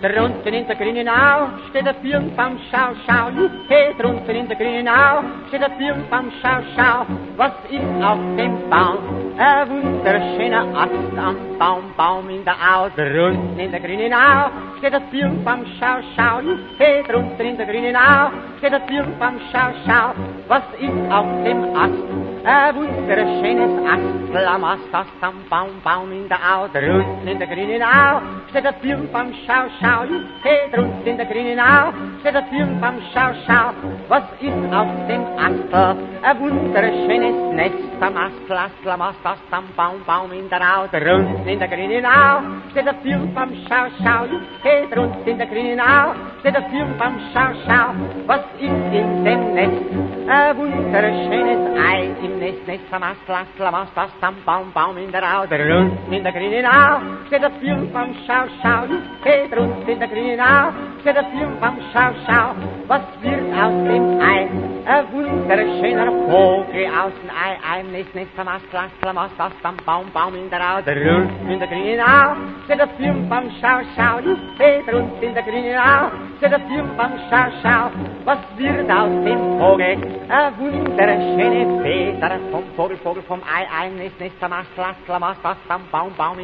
Drunten in der grünen Au steht der Birnbaum, schau, schau, hey, drunten in der grünen Au steht der Birnbaum, schau, schau, was ist auf dem Baum? Ein wunderschöner Ast am Baum in der Au. Drunten in der grünen Au steht der Birnbaum, schau, schau, hey, drunten in der grünen Au steht der Birnbaum, schau, schau, was ist auf dem Ast? Ein wunderschönes Ast am Baum in der Au. Drunten in der grünen Au steht der Birnbaum, schau, schau, hey, drunten in der grünen Au steht der Birnbaum, schau, schau, was ist auf dem Ast? Ein wunderschönes Nest am Ast am Baum in der Au. Drunten in der grünen Au steht der Birnbaum, schau, schau, hey, drunten in der grünen Au steht der Birnbaum, schau, schau, was ist in dem Nest? Ein wunderschönes Ei im Nest am Ast am Baum in der Au. Drunten in der grünen Au steht der Birnbaum, schau, schau, hey, drunten in der grünen Au steht der Birnbaum, schau, schau, was wird aus dem Ei? Ein wunderschöner Vogel aus dem Ei im Nest am Ast am Baum in der Au. Drunten in der grünen Au steht der Birnbaum, schau, schau, hey, drunten in der grünen Au steht der Birnbaum, schau, schau, was wird aus dem Vogel? Ein wunderschöne Feder vom Vogel vom Ei im Nest am Ast am Baum